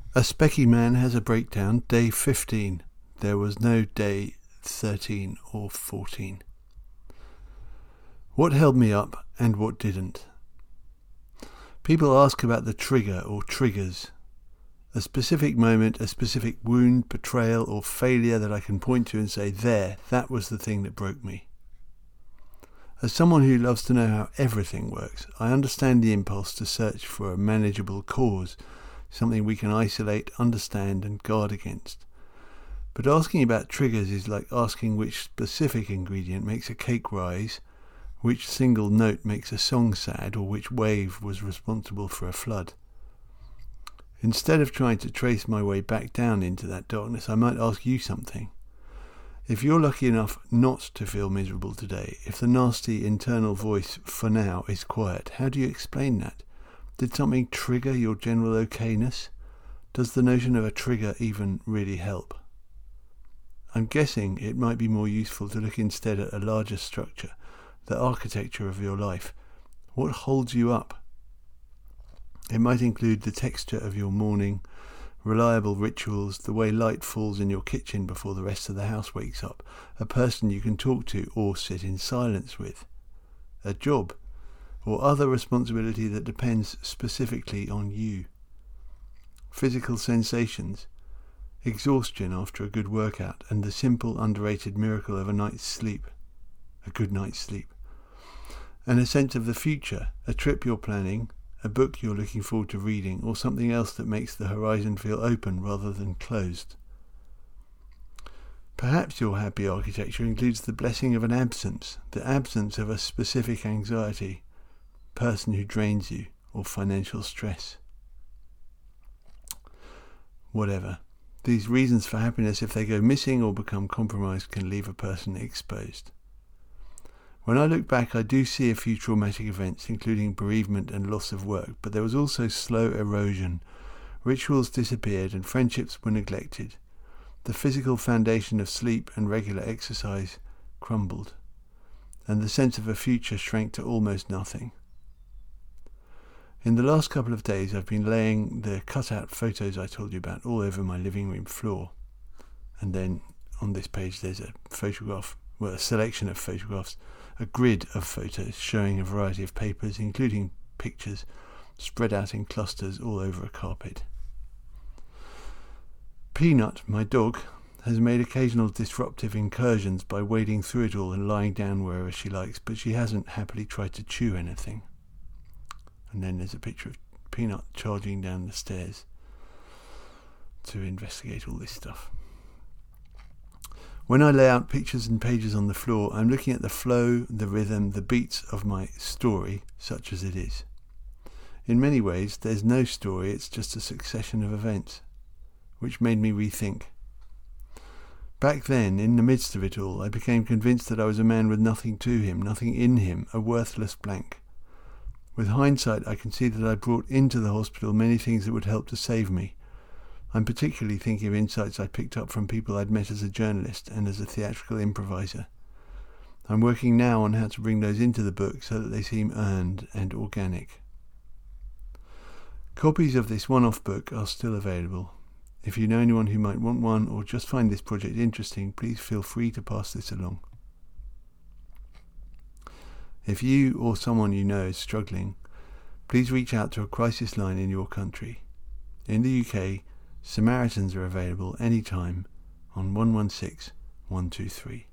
A Specky Man has a breakdown, day 15. There was no day 13 or 14. What held me up and what didn't? People ask about the trigger or triggers. A specific moment, a specific wound, betrayal or failure that I can point to and say, there, that was the thing that broke me. As someone who loves to know how everything works, I understand the impulse to search for a manageable cause, something we can isolate, understand and guard against. But asking about triggers is like asking which specific ingredient makes a cake rise, which single note makes a song sad, or which wave was responsible for a flood. Instead of trying to trace my way back down into that darkness, I might ask you something. If you're lucky enough not to feel miserable today, if the nasty internal voice for now is quiet, how do you explain that? Did something trigger your general okayness? Does the notion of a trigger even really help? I'm guessing it might be more useful to look instead at a larger structure, the architecture of your life. What holds you up? It might include the texture of your morning, reliable rituals, the way light falls in your kitchen before the rest of the house wakes up, a person you can talk to or sit in silence with, a job, or other responsibility that depends specifically on you. Physical sensations, exhaustion after a good workout, and the simple, underrated miracle of a night's sleep, a good night's sleep. And a sense of the future, a trip you're planning, a book you're looking forward to reading, or something else that makes the horizon feel open rather than closed. Perhaps your happy architecture includes the blessing of an absence, the absence of a specific anxiety, person who drains you, or financial stress. Whatever. These reasons for happiness, if they go missing or become compromised, can leave a person exposed. When I look back, I do see a few traumatic events, including bereavement and loss of work, but there was also slow erosion. Rituals disappeared and friendships were neglected. The physical foundation of sleep and regular exercise crumbled, and the sense of a future shrank to almost nothing. In the last couple of days, I've been laying the cut-out photos I told you about all over my living room floor. And then on this page there's a selection of photographs, a grid of photos showing a variety of papers, including pictures, spread out in clusters all over a carpet. Peanut, my dog, has made occasional disruptive incursions by wading through it all and lying down wherever she likes, but she hasn't happily tried to chew anything. And then there's a picture of Peanut charging down the stairs to investigate all this stuff. When I lay out pictures and pages on the floor, I'm looking at the flow, the rhythm, the beats of my story, such as it is. In many ways, there's no story, it's just a succession of events, which made me rethink. Back then, in the midst of it all, I became convinced that I was a man with nothing to him, nothing in him, a worthless blank. With hindsight, I can see that I brought into the hospital many things that would help to save me. I'm particularly thinking of insights I picked up from people I'd met as a journalist and as a theatrical improviser. I'm working now on how to bring those into the book so that they seem earned and organic. Copies of this one-off book are still available. If you know anyone who might want one or just find this project interesting, please feel free to pass this along. If you or someone you know is struggling, please reach out to a crisis line in your country. In the UK, Samaritans are available anytime on 116 123.